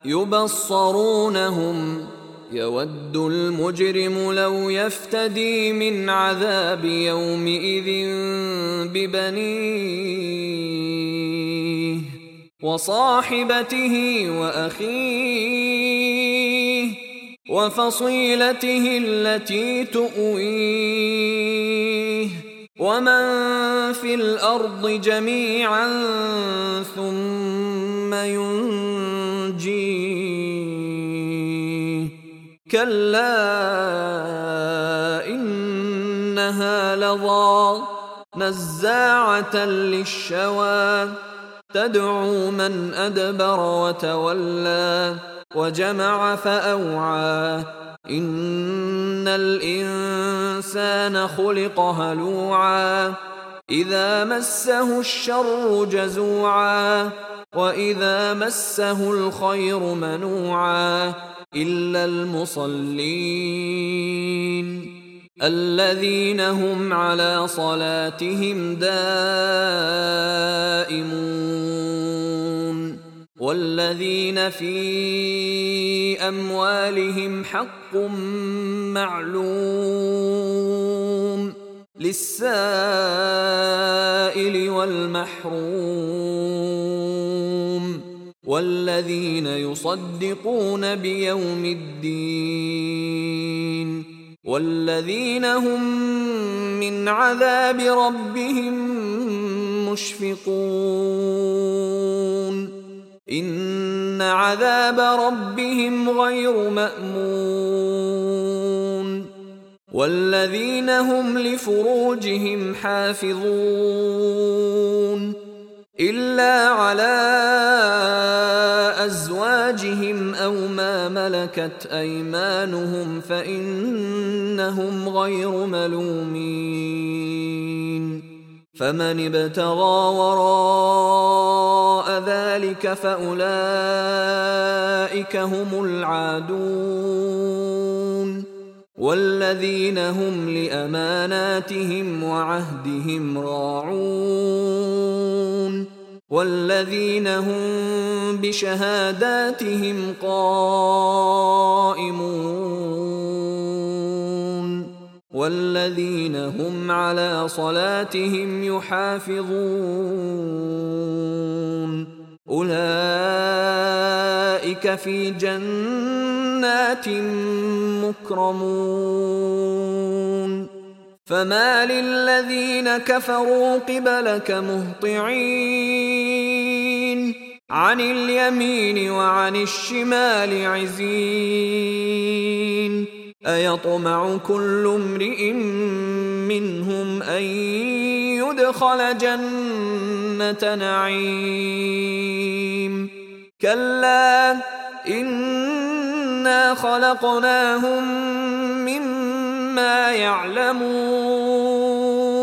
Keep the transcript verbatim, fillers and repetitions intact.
يبصرونهم يود المجرم لو يفتدي من عذاب يومئذ ببنيه وصاحبته وأخيه وفصيلته التي تؤويه ومن في الأرض جميعا ثم ينجيه كلا إنها لظى نزاعة للشوى تدعو من أدبر وتولى وجمع فأوعى إن الإنسان خلق هلوعا إذا مسه الشر جزوعا وإذا مسه الخير منوعا إلا المصلين الذين هم على صلاتهم دائمون والذين في أموالهم حق معلوم للسائل والمحروم والذين يصدقون بيوم الدين والذين هم من عذاب ربهم مشفقون إن عذاب ربهم غير مأمون والذين هم لفروجهم حافظون إلا على أزواجهم أو ما ملكت أيمانهم فإنهم غير ملومين فمن ابتغى وراء ذلك فأولئك هم العادون والذين هم لأماناتهم وعهدهم راعون والذين هم بشهاداتهم قائمون والذين هم على صلاتهم يحافظون أولئك في جنات مكرمون فما للذين كفروا قبلك مهطعين عن اليمين وعن الشمال عزين أيطمع كل امرئ منهم أن يدخل جنة نعيم كلا إنا خلقناهم مما يعلمون